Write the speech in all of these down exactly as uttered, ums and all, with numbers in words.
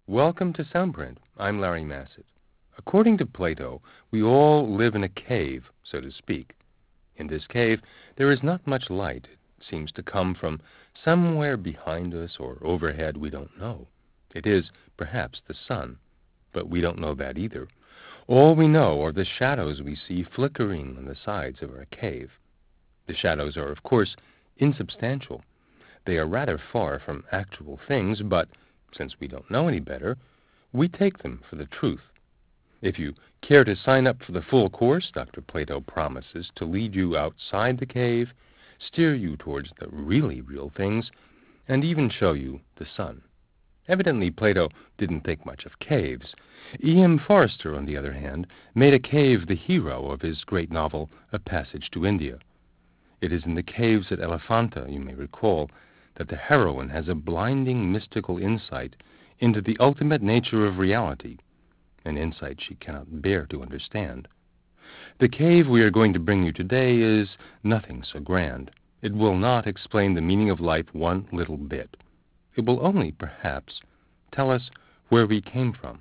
Welcome to Soundprint. I'm Larry Massett. According to Plato, we all live in a cave, so to speak. In this cave, there is not much light. It seems to come from somewhere behind us or overhead we don't know. It is, perhaps, the sun, but we don't know that either. All we know are the shadows we see flickering on the sides of our cave. The shadows are, of course, insubstantial. They are rather far from actual things, but since we don't know any better, we take them for the truth. If you care to sign up for the full course, Doctor Plato promises to lead you outside the cave, steer you towards the really real things, and even show you the sun. Evidently, Plato didn't think much of caves. E M Forster, on the other hand, made a cave the hero of his great novel, A Passage to India. It is in the caves at Elephanta, you may recall, that the heroine has a blinding mystical insight into the ultimate nature of reality, an insight she cannot bear to understand. The cave we are going to bring you today is nothing so grand. It will not explain the meaning of life one little bit. It will only, perhaps, tell us where we came from.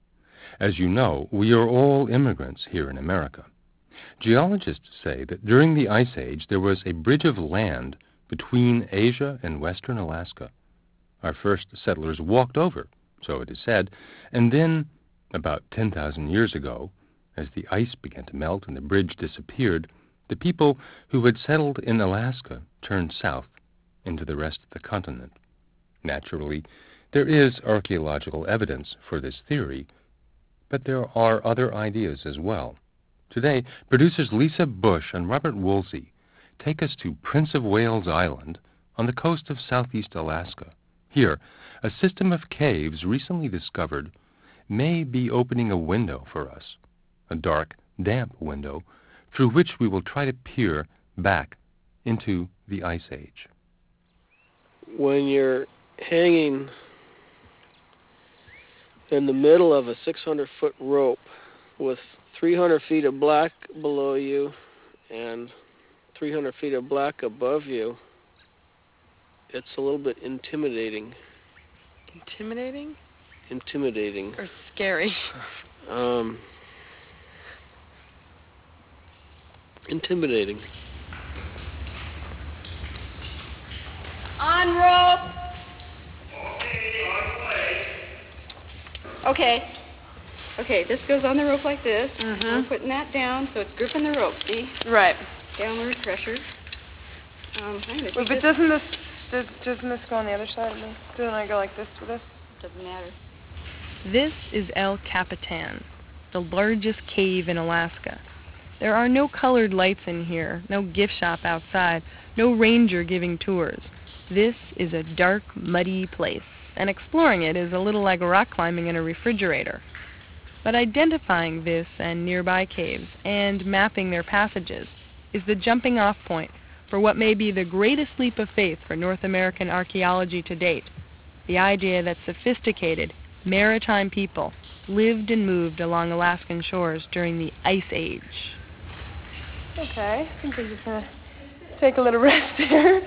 As you know, we are all immigrants here in America. Geologists say that during the Ice Age there was a bridge of land between Asia and western Alaska. Our first settlers walked over, so it is said, and then, about ten thousand years ago, as the ice began to melt and the bridge disappeared, the people who had settled in Alaska turned south into the rest of the continent. Naturally, there is archaeological evidence for this theory, but there are other ideas as well. Today, producers Lisa Bush and Robert Woolsey take us to Prince of Wales Island on the coast of southeast Alaska. Here, a system of caves recently discovered may be opening a window for us, a dark, damp window through which we will try to peer back into the Ice Age. When you're hanging in the middle of a six hundred foot rope with three hundred feet of black below you and three hundred feet of black above you, it's a little bit intimidating. Intimidating? Intimidating. Or scary? Um, intimidating. On rope! Okay. Okay, this goes on the rope like this. Mm-hmm. We're putting that down so it's gripping the rope, see? Right. Downward pressure. Um, I'm Well, but doesn't this, does, doesn't this go on the other side of me? Doesn't I go like this with this? Doesn't matter. This is El Capitan, the largest cave in Alaska. There are no colored lights in here, no gift shop outside, no ranger giving tours. This is a dark, muddy place, and exploring it is a little like rock climbing in a refrigerator. But identifying this and nearby caves and mapping their passages is the jumping-off point for what may be the greatest leap of faith for North American archaeology to date, the idea that sophisticated, maritime people lived and moved along Alaskan shores during the Ice Age. Okay, I think I'm just going to take a little rest here.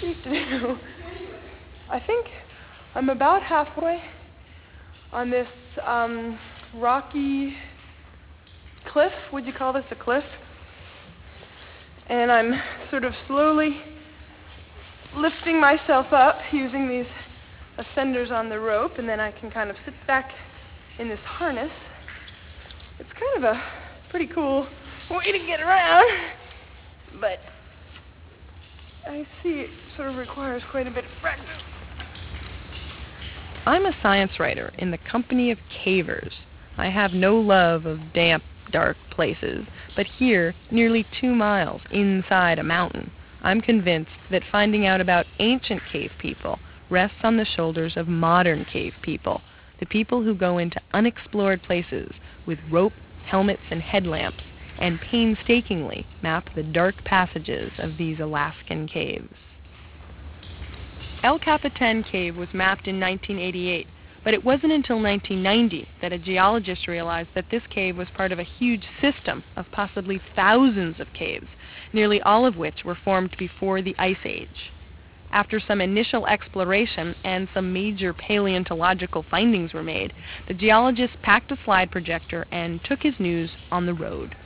I think I'm about halfway on this um, rocky cliff. Would you call this a cliff? And I'm sort of slowly lifting myself up using these ascenders on the rope, and then I can kind of sit back in this harness. It's kind of a pretty cool way to get around, but I see it sort of requires quite a bit of practice. I'm a science writer in the company of cavers. I have no love of damp, dark places, but here, nearly two miles inside a mountain, I'm convinced that finding out about ancient cave people rests on the shoulders of modern cave people, the people who go into unexplored places with rope, helmets, and headlamps, and painstakingly map the dark passages of these Alaskan caves. El Capitan Cave was mapped in nineteen eighty-eight, but it wasn't until nineteen ninety that a geologist realized that this cave was part of a huge system of possibly thousands of caves, nearly all of which were formed before the Ice Age. After some initial exploration and some major paleontological findings were made, the geologist packed a slide projector and took his news on the road.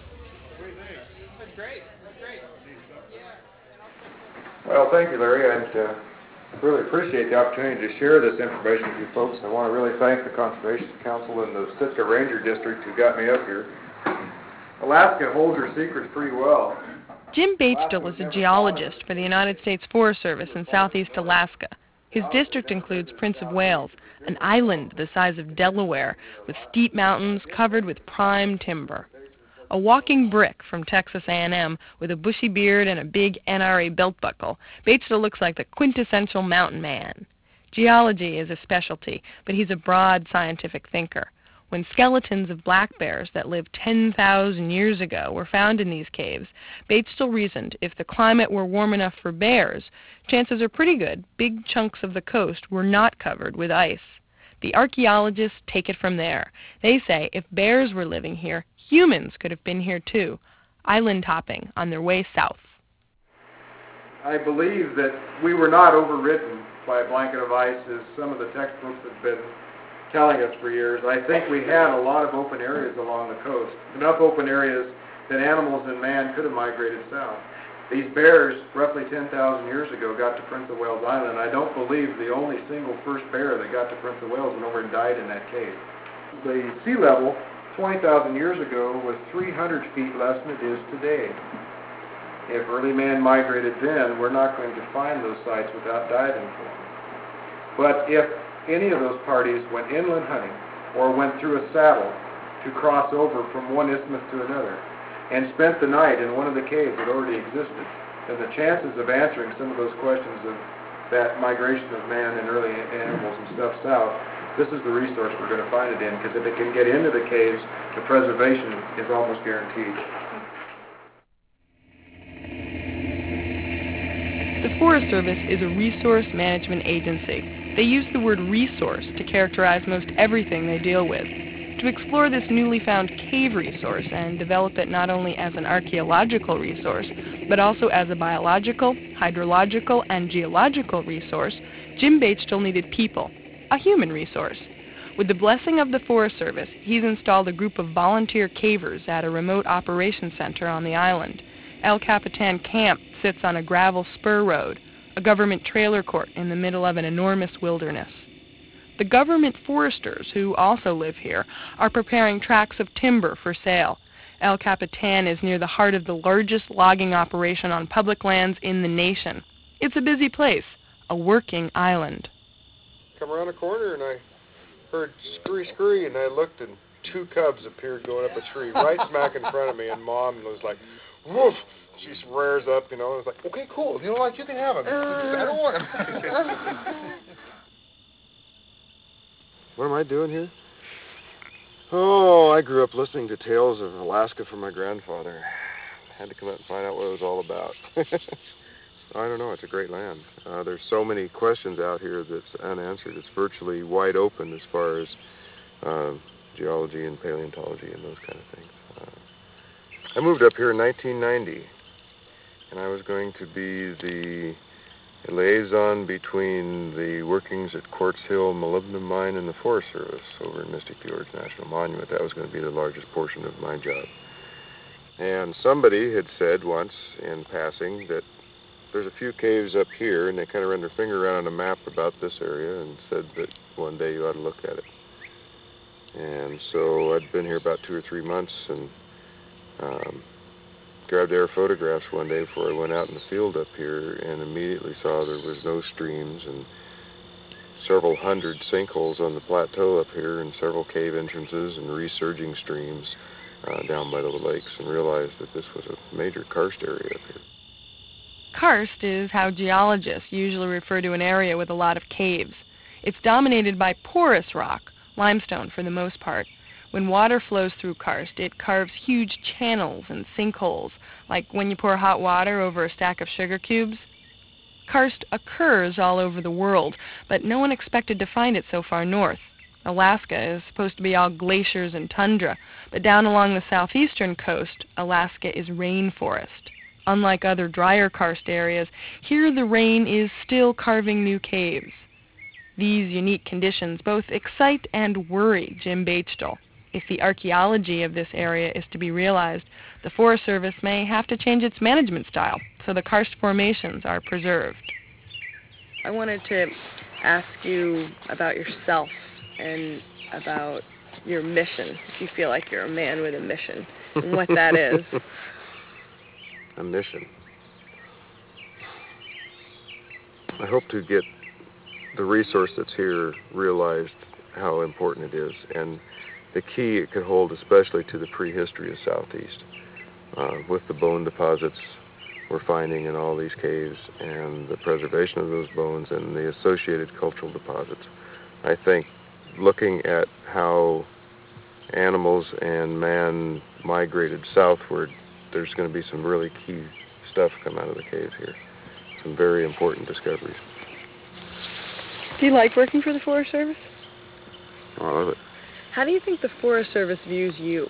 Well, thank you, Larry. I'd uh, really appreciate the opportunity to share this information with you folks. I want to really thank the Conservation Council and the Sitka Ranger District who got me up here. Alaska holds her secrets pretty well. Jim Batesdill is a geologist for the United States Forest Service in southeast Alaska. His district includes Prince of Wales, an island the size of Delaware with steep mountains covered with prime timber. A walking brick from Texas A and M with a bushy beard and a big N R A belt buckle, Batesdill looks like the quintessential mountain man. Geology is a specialty, but he's a broad scientific thinker. When skeletons of black bears that lived ten thousand years ago were found in these caves, Batesdill reasoned if the climate were warm enough for bears, chances are pretty good big chunks of the coast were not covered with ice. The archaeologists take it from there. They say if bears were living here, humans could have been here too, island hopping on their way south. I believe that we were not overridden by a blanket of ice as some of the textbooks have been telling us for years. I think we had a lot of open areas along the coast, enough open areas that animals and man could have migrated south. These bears, roughly ten thousand years ago, got to Prince of Wales Island. I don't believe the only single first bear that got to Prince of Wales went over and died in that cave. The sea level twenty thousand years ago was three hundred feet less than it is today. If early man migrated then, we're not going to find those sites without diving for them. But if any of those parties went inland hunting or went through a saddle to cross over from one isthmus to another and spent the night in one of the caves that already existed, then the chances of answering some of those questions of that migration of man and early animals and stuff south, this is the resource we're going to find it in, because if it can get into the caves, the preservation is almost guaranteed. The Forest Service is a resource management agency. They use the word resource to characterize most everything they deal with. To explore this newly found cave resource and develop it not only as an archaeological resource, but also as a biological, hydrological, and geological resource, Jim Batesdill needed people, a human resource. With the blessing of the Forest Service, he's installed a group of volunteer cavers at a remote operations center on the island. El Capitan Camp sits on a gravel spur road, a government trailer court in the middle of an enormous wilderness. The government foresters, who also live here, are preparing tracts of timber for sale. El Capitan is near the heart of the largest logging operation on public lands in the nation. It's a busy place, a working island. Come around a corner and I heard scurry scurry and I looked and two cubs appeared going up a tree right smack in front of me, and Mom was like, woof! She rears up, you know, and was like, okay, cool, if you don't like, you can have him. I don't want him. What am I doing here? Oh, I grew up listening to tales of Alaska from my grandfather. I had to come out and find out what it was all about. I don't know, it's a great land. Uh, there's so many questions out here that's unanswered. It's virtually wide open as far as uh, geology and paleontology and those kind of things. Uh, I moved up here in nineteen ninety, and I was going to be the liaison between the workings at Quartz Hill Molybdenum Mine and the Forest Service over in Mystic Fjords National Monument. That was going to be the largest portion of my job. And somebody had said once in passing that there's a few caves up here, and they kind of ran their finger around on a map about this area and said that one day you ought to look at it. And so I'd been here about two or three months and um, grabbed air photographs one day before I went out in the field up here, and immediately saw there was no streams and several hundred sinkholes on the plateau up here and several cave entrances and resurging streams uh, down by the lakes, and realized that this was a major karst area up here. Karst is how geologists usually refer to an area with a lot of caves. It's dominated by porous rock, limestone for the most part. When water flows through karst, it carves huge channels and sinkholes, like when you pour hot water over a stack of sugar cubes. Karst occurs all over the world, but no one expected to find it so far north. Alaska is supposed to be all glaciers and tundra, but down along the southeastern coast, Alaska is rainforest. Unlike other drier karst areas, here the rain is still carving new caves. These unique conditions both excite and worry Jim Bechtel. If the archaeology of this area is to be realized, the Forest Service may have to change its management style so the karst formations are preserved. I wanted to ask you about yourself and about your mission, if you feel like you're a man with a mission, and what that is. A mission. I hope to get the resource that's here realized how important it is, and the key it could hold especially to the prehistory of Southeast, uh, with the bone deposits we're finding in all these caves and the preservation of those bones and the associated cultural deposits. I think looking at how animals and man migrated southward, there's going to be some really key stuff come out of the caves here. Some very important discoveries. Do you like working for the Forest Service? Oh, I love it. How do you think the Forest Service views you?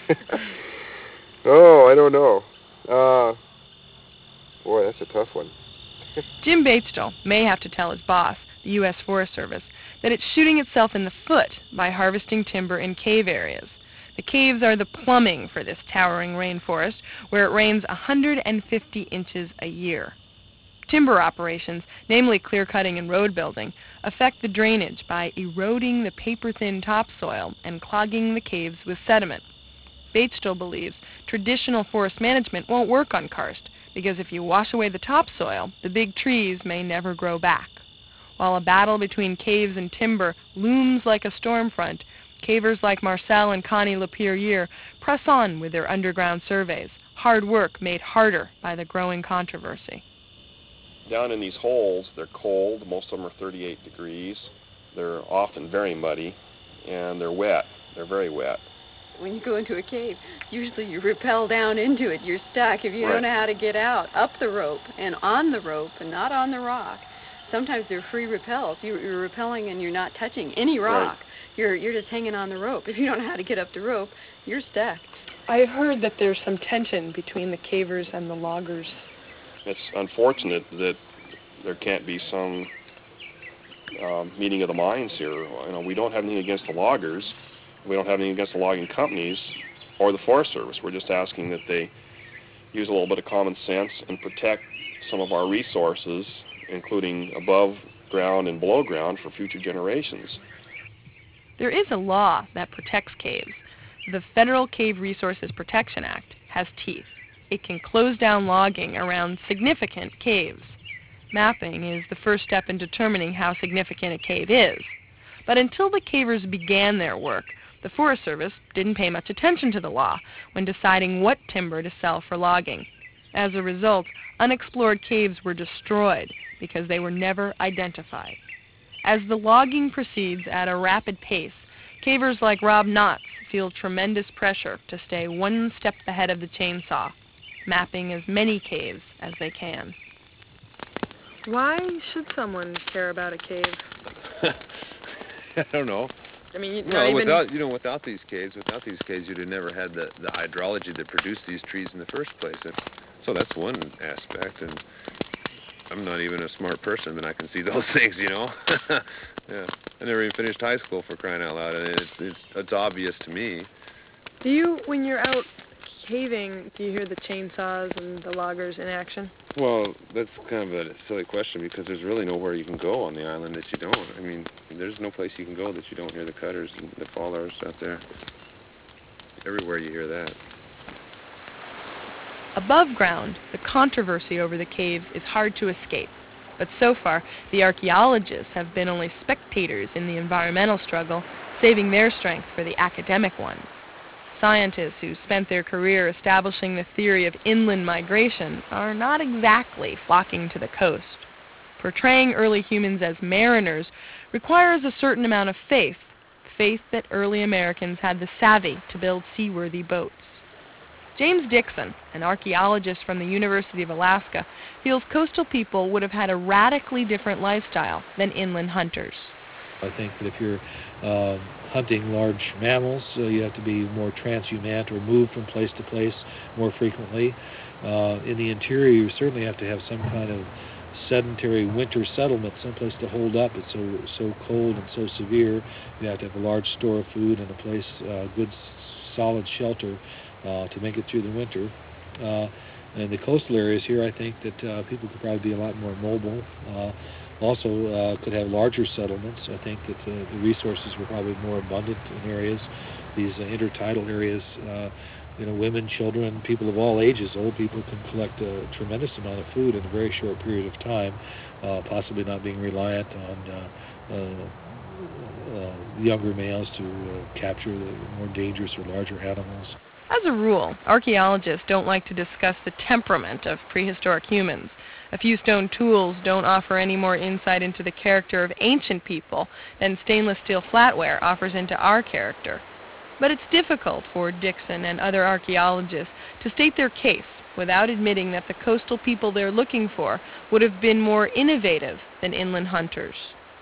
Oh, I don't know. Uh, boy, that's a tough one. Jim Bechtel may have to tell his boss, the U S Forest Service, that it's shooting itself in the foot by harvesting timber in cave areas. The caves are the plumbing for this towering rainforest, where it rains one hundred fifty inches a year. Timber operations, namely clear-cutting and road building, affect the drainage by eroding the paper-thin topsoil and clogging the caves with sediment. Bechtel believes traditional forest management won't work on karst, because if you wash away the topsoil, the big trees may never grow back. While a battle between caves and timber looms like a storm front, cavers like Marcel and Connie Lapierre press on with their underground surveys, hard work made harder by the growing controversy. Down in these holes, they're cold. Most of them are thirty-eight degrees. They're often very muddy, and they're wet. They're very wet. When you go into a cave, usually you rappel down into it. You're stuck if you Right. don't know how to get out, up the rope and on the rope and not on the rock. Sometimes they're free rappels. You're, you're rappelling and you're not touching any rock. Right. You're you're just hanging on the rope. If you don't know how to get up the rope, you're stuck. I've heard that there's some tension between the cavers and the loggers. It's unfortunate that there can't be some um, meeting of the minds here. You know, we don't have anything against the loggers. We don't have anything against the logging companies or the Forest Service. We're just asking that they use a little bit of common sense and protect some of our resources, including above ground and below ground, for future generations. There is a law that protects caves. The Federal Cave Resources Protection Act has teeth. It can close down logging around significant caves. Mapping is the first step in determining how significant a cave is. But until the cavers began their work, the Forest Service didn't pay much attention to the law when deciding what timber to sell for logging. As a result, unexplored caves were destroyed because they were never identified. As the logging proceeds at a rapid pace, cavers like Rob Knotts feel tremendous pressure to stay one step ahead of the chainsaw, mapping as many caves as they can. Why should someone care about a cave? I don't know. I mean, you Well, even... without you know, without these caves, without these caves, you'd have never had the the hydrology that produced these trees in the first place. And so that's one aspect. And I'm not even a smart person, but I can see those things, you know. Yeah, I never even finished high school, for crying out loud, and it's it's it's obvious to me. Do you, when you're out caving, do you hear the chainsaws and the loggers in action? Well, that's kind of a silly question, because there's really nowhere you can go on the island that you don't. I mean, there's no place you can go that you don't hear the cutters and the fallers out there. Everywhere you hear that. Above ground, the controversy over the caves is hard to escape. But so far, the archaeologists have been only spectators in the environmental struggle, saving their strength for the academic ones. Scientists who spent their career establishing the theory of inland migration are not exactly flocking to the coast. Portraying early humans as mariners requires a certain amount of faith, faith that early Americans had the savvy to build seaworthy boats. James Dixon, an archaeologist from the University of Alaska, feels coastal people would have had a radically different lifestyle than inland hunters. I think that if you're um, hunting large mammals, uh, you have to be more transhumant or move from place to place more frequently. Uh, in the interior, you certainly have to have some kind of sedentary winter settlement, someplace to hold up. It's so so cold and so severe. You have to have a large store of food and a place, uh, good solid shelter uh, to make it through the winter. Uh, in the coastal areas here, I think that uh, people could probably be a lot more mobile. Uh, also uh, could have larger settlements. I think that uh, the resources were probably more abundant in areas, these uh, intertidal areas. Uh, you know, women, children, people of all ages, old people can collect a tremendous amount of food in a very short period of time, uh, possibly not being reliant on uh, uh, uh, younger males to uh, capture the more dangerous or larger animals. As a rule, archaeologists don't like to discuss the temperament of prehistoric humans. A few stone tools don't offer any more insight into the character of ancient people than stainless steel flatware offers into our character. But it's difficult for Dixon and other archaeologists to state their case without admitting that the coastal people they're looking for would have been more innovative than inland hunters.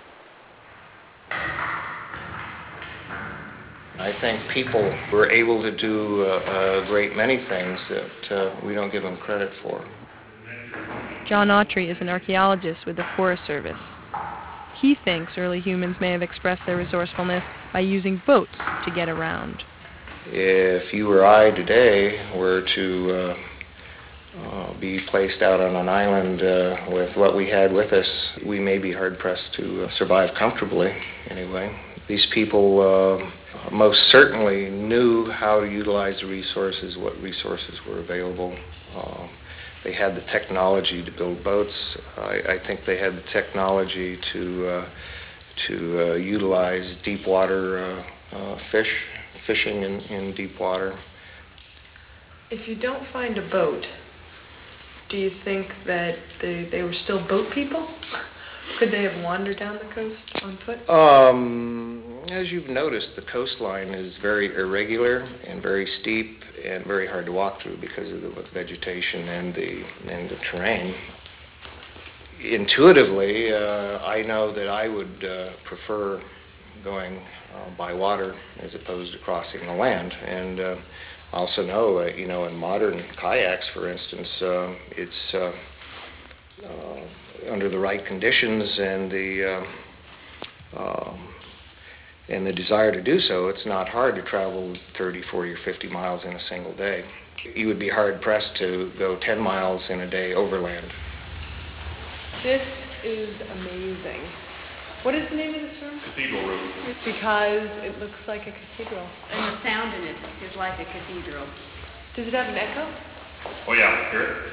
I think people were able to do uh, a great many things that uh, we don't give them credit for. John Autry is an archaeologist with the Forest Service. He thinks early humans may have expressed their resourcefulness by using boats to get around. If you or I today were to uh, uh, be placed out on an island uh, with what we had with us, we may be hard-pressed to uh, survive comfortably, anyway. These people uh, most certainly knew how to utilize the resources, what resources were available. Uh, they had the technology to build boats. I, I think they had the technology to uh, to uh, utilize deep water uh, uh, fish, fishing in, in deep water. If you don't find a boat, do you think that they, they were still boat people? Could they have wandered down the coast on foot? Um, as you've noticed, the coastline is very irregular and very steep and very hard to walk through because of the vegetation and the and the terrain. Intuitively, uh, I know that I would uh, prefer going uh, by water as opposed to crossing the land. And uh, I also know, uh, you know, in modern kayaks, for instance, uh, it's uh, uh, under the right conditions and the uh, um, and the desire to do so, it's not hard to travel thirty, forty, or fifty miles in a single day. You would be hard-pressed to go ten miles in a day overland. This is amazing. What is the name of this room? Cathedral room. Because it looks like a cathedral. And the sound in it is like a cathedral. Does it have an echo? Oh yeah, here.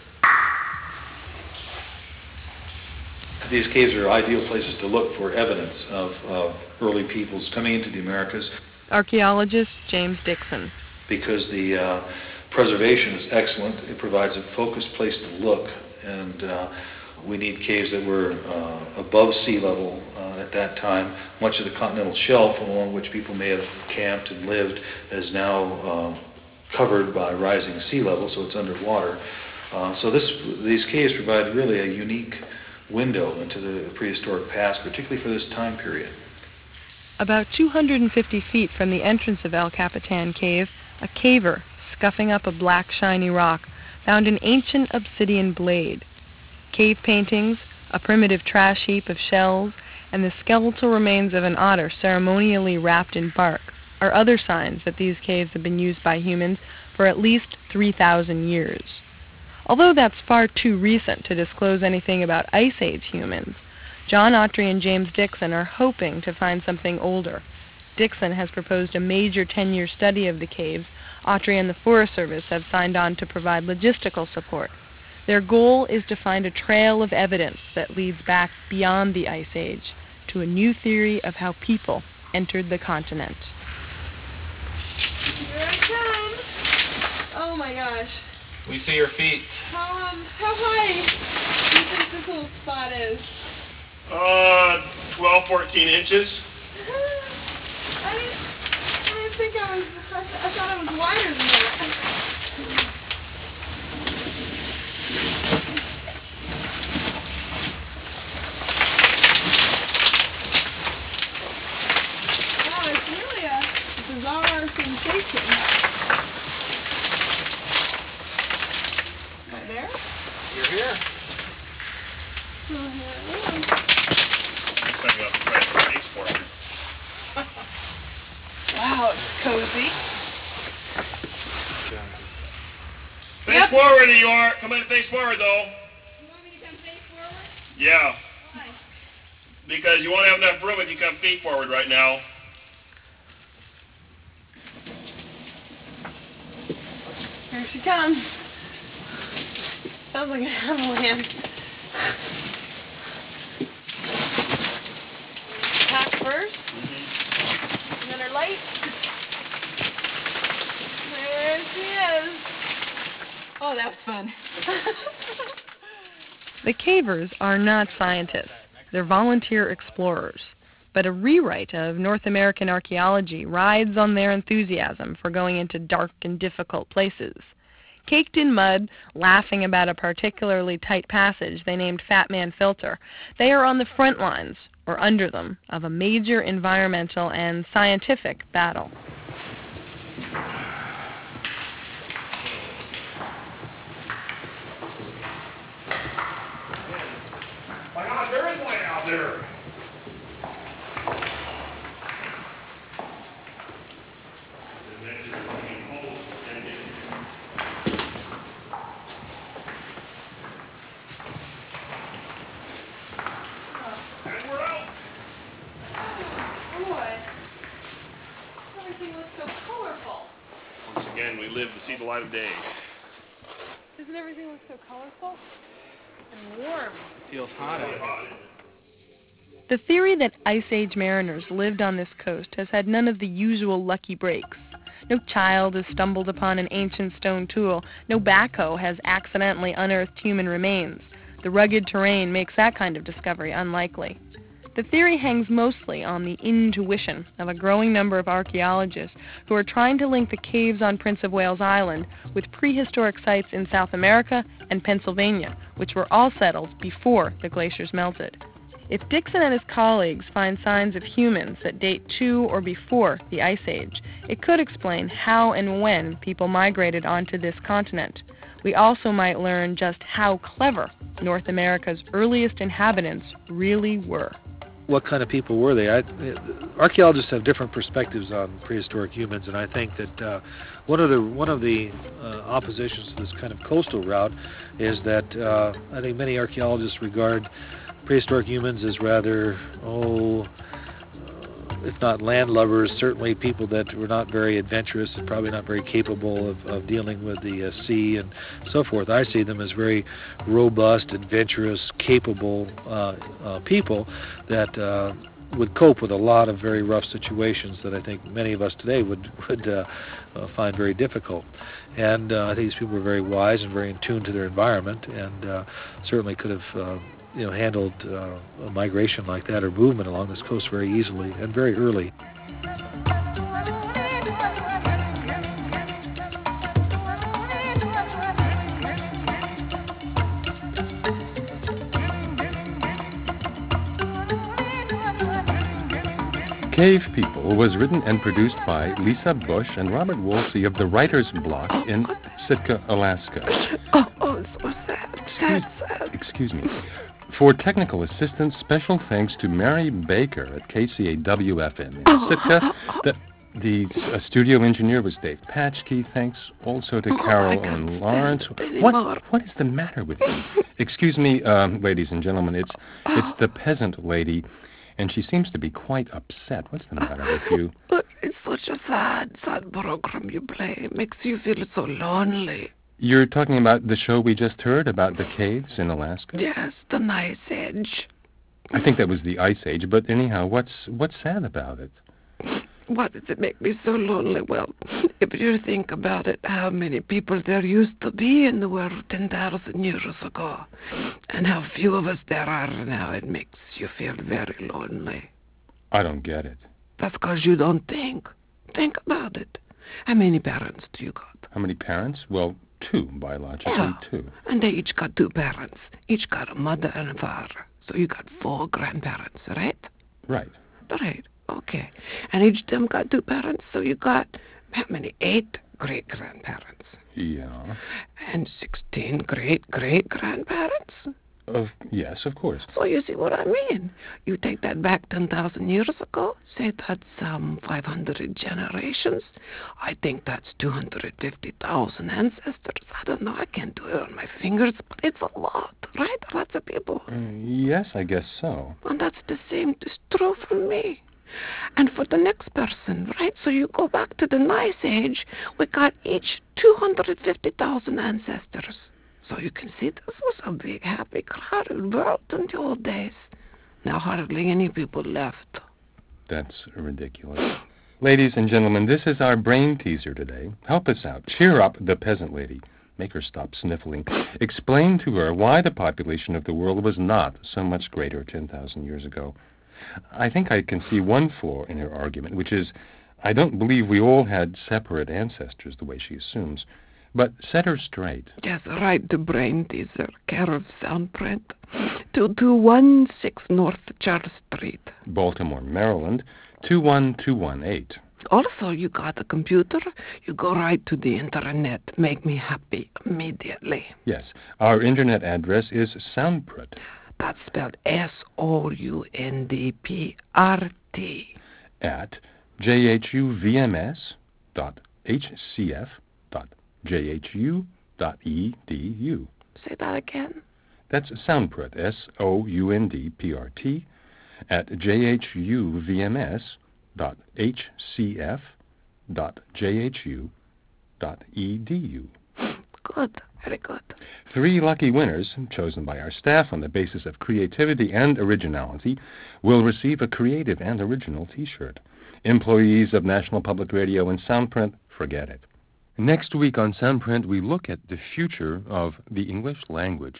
These caves are ideal places to look for evidence of uh, early peoples coming into the Americas. Archaeologist James Dixon. Because the uh, preservation is excellent, it provides a focused place to look, and uh, we need caves that were uh, above sea level uh, at that time. Much of the continental shelf along which people may have camped and lived is now uh, covered by rising sea level, so it's underwater. Uh, so this, these caves provide really a unique window into the prehistoric past, particularly for this time period. About two hundred fifty feet from the entrance of El Capitan Cave, a caver, scuffing up a black shiny rock, found an ancient obsidian blade. Cave paintings, a primitive trash heap of shells, and the skeletal remains of an otter ceremonially wrapped in bark are other signs that these caves have been used by humans for at least three thousand years. Although that's far too recent to disclose anything about Ice Age humans, John Autry and James Dixon are hoping to find something older. Dixon has proposed a major ten-year study of the caves. Autry and the Forest Service have signed on to provide logistical support. Their goal is to find a trail of evidence that leads back beyond the Ice Age to a new theory of how people entered the continent. Here I come. Oh my gosh. We see your feet. How, um, how high do you think this little spot is? Uh, twelve, fourteen inches. I didn't, I didn't think I was, I, I thought I was wider than that. hiking. Am I there? You're here. Oh, here I am. Looks like you have to try to face forward. Wow, it's cozy. Face Yep. forward, you are. Come in, face forward, though. You want me to come face forward? Yeah, Why? because you won't have enough room if you come feet forward right now. Here she comes. Sounds like an avalanche. Pack first, Mm-hmm. and then her light. There she is. Oh, that was fun. The cavers are not scientists. They're volunteer explorers. But a rewrite of North American archaeology rides on their enthusiasm for going into dark and difficult places. Caked in mud, laughing about a particularly tight passage they named Fat Man Filter, they are on the front lines, or under them, of a major environmental and scientific battle. My God, there is light out there. And we're out. Boy, everything looks so colorful. Once again, we live to see the light of day. Doesn't everything look so colorful? And warm. Feels hot out here. The theory that Ice Age mariners lived on this coast has had none of the usual lucky breaks. No child has stumbled upon an ancient stone tool. No backhoe has accidentally unearthed human remains. The rugged terrain makes that kind of discovery unlikely. The theory hangs mostly on the intuition of a growing number of archaeologists who are trying to link the caves on Prince of Wales Island with prehistoric sites in South America and Pennsylvania, which were all settled before the glaciers melted. If Dixon and his colleagues find signs of humans that date to or before the Ice Age, it could explain how and when people migrated onto this continent. We also might learn just how clever North America's earliest inhabitants really were. What kind of people were they? I, archaeologists have different perspectives on prehistoric humans, and I think that uh, one of the one of the uh, oppositions to this kind of coastal route is that uh, I think many archaeologists regard prehistoric humans as rather, oh, if not landlubbers, certainly people that were not very adventurous and probably not very capable of, of dealing with the uh, sea and so forth. I see them as very robust, adventurous, capable uh, uh, people that uh, would cope with a lot of very rough situations that I think many of us today would, would uh, uh, find very difficult. And uh, I think these people were very wise and very in tune to their environment, and uh, certainly could have uh, you know, handled uh, a migration like that or movement along this coast very easily and very early. Cave People was written and produced by Lisa Bush and Robert Wolsey of the Writer's Block in Sitka, Alaska. Oh, oh, so sad, sad, sad. Excuse me. For technical assistance, special thanks to Mary Baker at K C A W F M in Sitka. The, the uh, studio engineer was Dave Patchkey. Thanks also to Carol and Lawrence. What, what is the matter with you? Excuse me, um, ladies and gentlemen. It's it's the peasant lady, and she seems to be quite upset. What's the matter with you? But it's such a sad, sad program you play. It makes you feel so lonely. You're talking about the show we just heard about the caves in Alaska? Yes, the Ice Age. I think that was the Ice Age, but anyhow, what's what's sad about it? Why does it make me so lonely? Well, if you think about it, how many people there used to be in the world ten thousand years ago, and how few of us there are now, it makes you feel very lonely. I don't get it. That's because you don't think. Think about it. How many parents do you got? How many parents? Well, two, biologically, yeah. two. And they each got two parents. Each got a mother and a father. So you got four grandparents, right? Right. Right. Okay. And each of them got two parents, so you got how many? Eight great-grandparents. Yeah. And sixteen great-great-grandparents? Of, yes, of course. So you see what I mean. You take that back ten thousand years ago, say that's um, five hundred generations. I think that's two hundred fifty thousand ancestors. I don't know, I can't do it on my fingers, but it's a lot, right? Lots of people. Uh, yes, I guess so. And that's the same is true for me. And for the next person, right? So you go back to the Ice Age, we got each two hundred fifty thousand ancestors. So you can see this was a big, happy, crowded world in the old days. Now hardly any people left. That's ridiculous. Ladies and gentlemen, this is our brain teaser today. Help us out. Cheer up the peasant lady. Make her stop sniffling. Explain to her why the population of the world was not so much greater ten thousand years ago. I think I can see one flaw in her argument, which is I don't believe we all had separate ancestors the way she assumes. But set her straight. Yes, right, the brain teaser, care of Soundprint, two two one six North Charles Street, Baltimore, Maryland, two one two one eight. Also, you got a computer, you go right to the internet. Make me happy immediately. Yes, our internet address is Soundprint. That's spelled S O U N D P R T. At J H U V M S dot H C F dot J H U dot E D U. Say that again. That's Soundprint, S O U N D P R T, at J H U V M S dot H C F dot J H U dot E D U. Good, very good. Three lucky winners, chosen by our staff on the basis of creativity and originality, will receive a creative and original T-shirt. Employees of National Public Radio and Soundprint, forget it. Next week on Soundprint, we look at the future of the English language.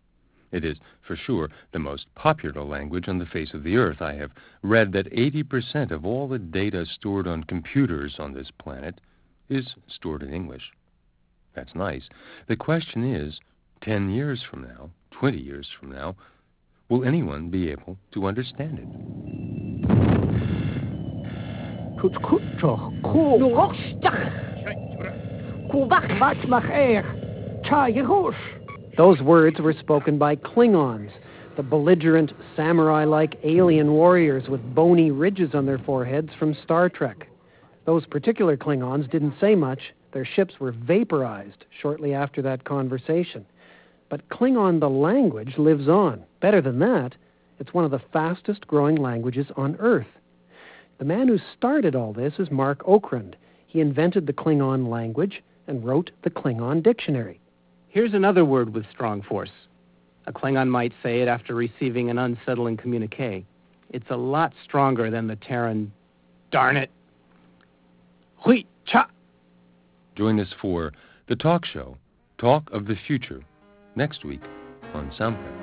It is, for sure, the most popular language on the face of the earth. I have read that eighty percent of all the data stored on computers on this planet is stored in English. That's nice. The question is, ten years from now, twenty years from now, will anyone be able to understand it? Those words were spoken by Klingons, the belligerent, samurai-like alien warriors with bony ridges on their foreheads from Star Trek. Those particular Klingons didn't say much. Their ships were vaporized shortly after that conversation. But Klingon, the language, lives on. Better than that, it's one of the fastest-growing languages on Earth. The man who started all this is Mark Okrand. He invented the Klingon language and wrote the Klingon dictionary. Here's another word with strong force. A Klingon might say it after receiving an unsettling communique. It's a lot stronger than the Terran, darn it, hui cha. Join us for The Talk Show, Talk of the Future, next week on Soundprint.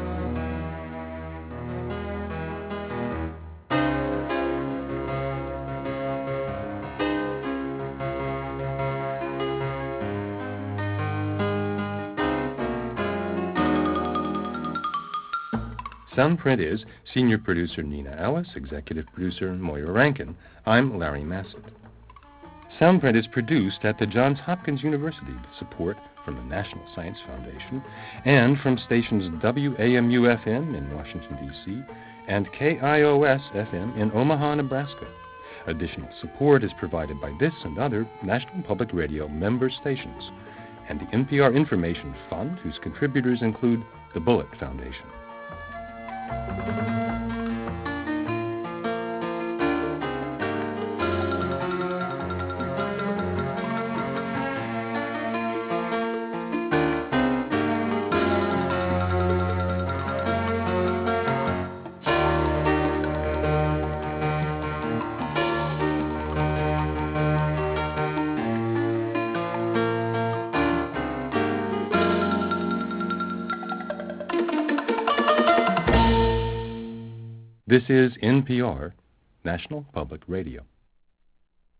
Soundprint is senior producer Nina Ellis, executive producer Moira Rankin. I'm Larry Massett. Soundprint is produced at the Johns Hopkins University with support from the National Science Foundation and from stations W A M U F M in Washington, D C and K I O S F M in Omaha, Nebraska. Additional support is provided by this and other National Public Radio member stations and the N P R Information Fund, whose contributors include the Bullitt Foundation. This is N P R, National Public Radio.